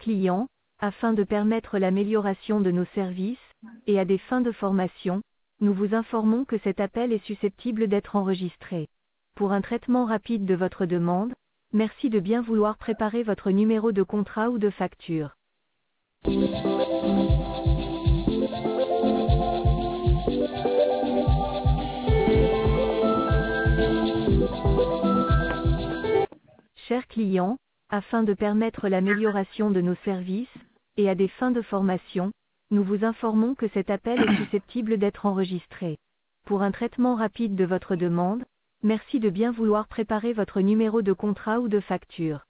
clients, afin de permettre l'amélioration de nos services, et à des fins de formation, nous vous informons que cet appel est susceptible d'être enregistré. Pour un traitement rapide de votre demande, merci de bien vouloir préparer votre numéro de contrat ou de facture. Chers clients, afin de permettre l'amélioration de nos services, et à des fins de formation, nous vous informons que cet appel est susceptible d'être enregistré. Pour un traitement rapide de votre demande, merci de bien vouloir préparer votre numéro de contrat ou de facture.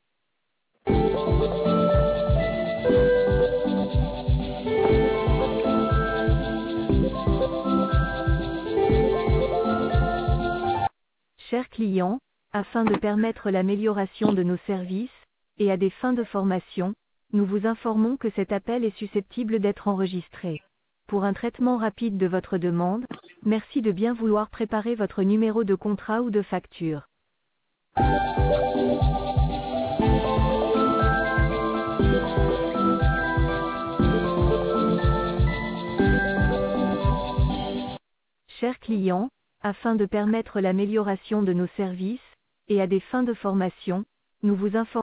Chers clients, afin de permettre l'amélioration de nos services, et à des fins de formation, nous vous informons que cet appel est susceptible d'être enregistré. Pour un traitement rapide de votre demande, merci de bien vouloir préparer votre numéro de contrat ou de facture. Chers clients, afin de permettre l'amélioration de nos services, et à des fins de formation, nous vous informons